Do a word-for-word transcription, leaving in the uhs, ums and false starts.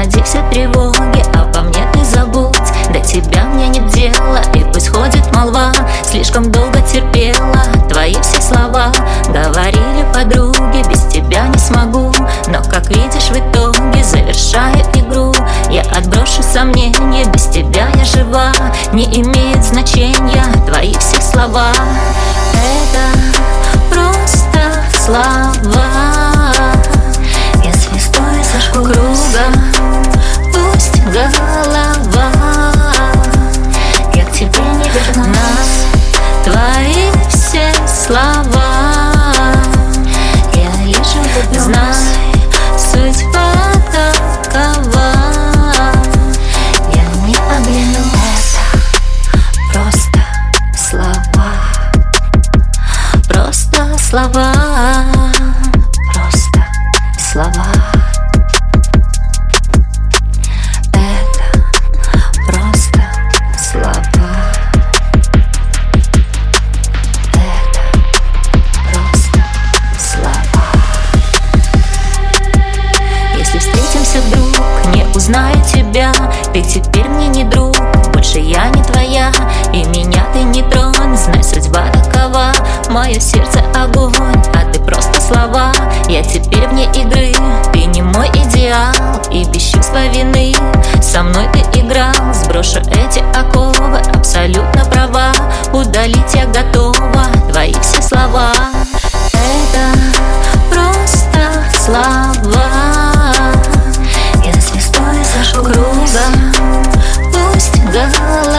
Позади все тревоги, обо мне ты забудь. До тебя мне нет дела, и пусть ходит молва. Слишком долго терпела твои все слова. Говорили подруги, без тебя не смогу. Но как видишь, в итоге завершаю игру. Я отброшу сомнения, без тебя я жива. Не имеет значения твои все слова. Это просто слова. Если стоит зажгу круга, пусть голова. Я к тебе не вернусь. Твои все слова. Я лишь люблю. Знай, судьба такова. Я не оглянусь. Это просто слова. Просто слова. Просто слова. Это просто слова. Это просто слова. Если встретимся вдруг, не узнаю тебя. Ты теперь мне не друг, больше я не твоя. И меня ты не тронь, знай, судьба такова. Мое сердце огонь, а ты просто слова. Я теперь вне игры, ты не мой идеал. И без чувства вины со мной ты играл. Сброшу эти оковы, абсолютно права. Удалить я готова твои все слова. Это просто слова. Если стоит зажгу круга, пусть голова.